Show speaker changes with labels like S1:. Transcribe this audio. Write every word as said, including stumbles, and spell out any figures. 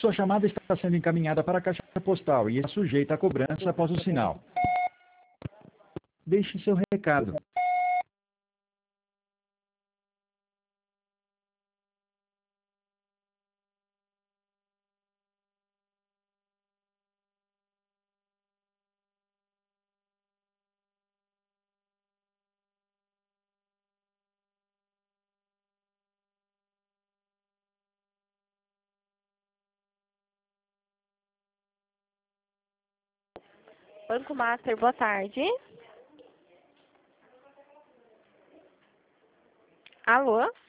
S1: Sua chamada está sendo encaminhada para a caixa postal e está sujeita a cobrança após o sinal. Deixe seu recado.
S2: Banco Master, boa tarde. Alô?